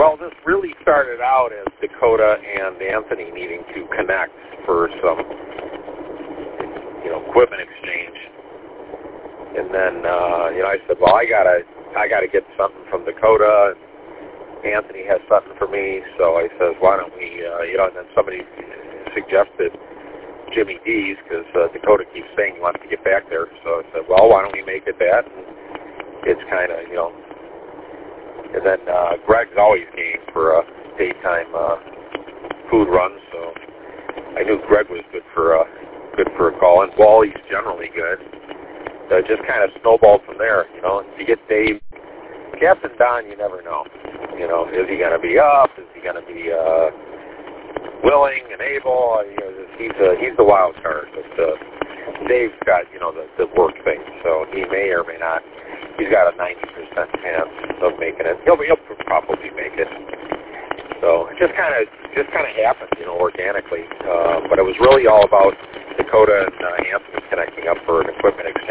Well, this really started out as Dakota and Anthony needing to connect for some, equipment exchange. And then, I said, well, I gotta get something from Dakota. And Anthony has something for me. So I said, why don't we, and then somebody suggested Jimmy D's because Dakota keeps saying he wants to get back there. So I said, well, why don't we make it that? And it's kind of, and then Greg's always game for a daytime food run. So I knew Greg was good for a call. And Wally's generally good. So it just kind of snowballed from there. You get Dave, Captain Don, you never know. Is he going to be up? Is he going to be willing and able? He's the wild card. But Dave's got the work thing, so he may or may not. He's got a 90% chance of making it. He'll probably make it. So it just kind of happened, organically. But it was really all about Dakota and Anthony connecting up for an equipment exchange.